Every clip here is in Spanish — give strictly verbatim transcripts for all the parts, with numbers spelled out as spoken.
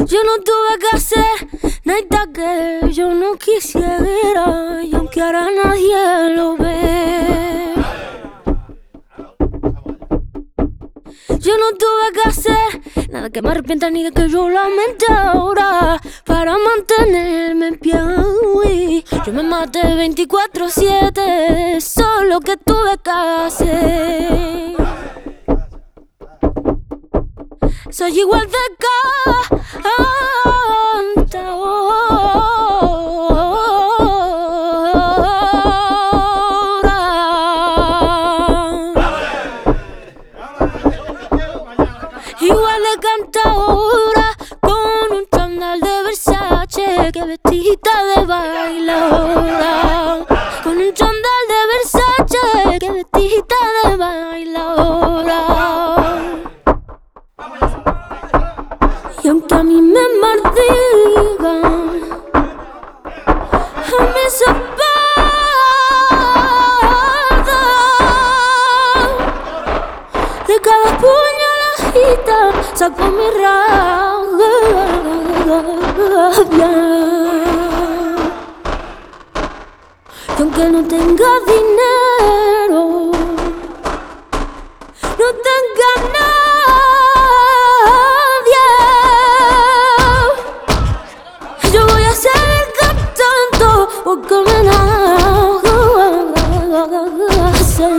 Yo no tuve que hacer nada que yo no quisiera, y aunque ahora nadie lo ve. Yo no tuve que hacer nada que me arrepienta ni de que yo lamente ahora para mantenerme en pie. Yo me maté veinticuatro siete, solo que tuve que hacer. Soy igual de igual de cantadora, con un chándal de Versace que vestida de bailadora. Con un chándal de Versace que vestida de bailadora. Y aunque a mí me maldigan, a mí se paga de cada puñalajita, saco mi rabia. Y aunque no tenga dinero, no tenga nadie, yo voy a seguir cantando porque me nace.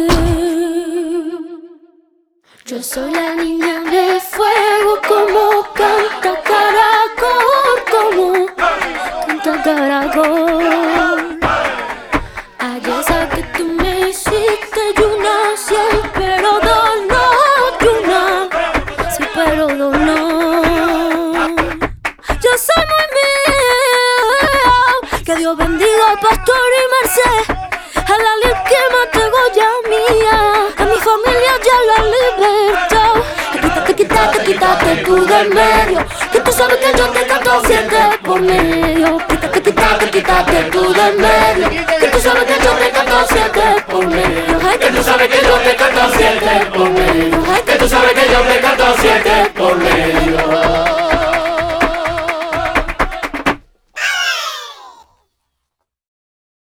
Yo soy la niña de fuego, como canta caracol, como canta caracol. Ayer sé que tú me hiciste y una sí, pero dos no, y una sí, pero dos no. Yo soy muy mío, que Dios bendiga al pastor y Merced, a la líquima tengo ya mía, a mi familia ya la libertad. Quítate, quítate, quítate tú del medio, que tú sabes que yo te canto siete por medio. Quítate, quítate, quítate tú del medio, que tú sabes que yo te canto siete por medio. Ay, que tú sabes que yo te canto siete por medio. Ay, que tú sabes que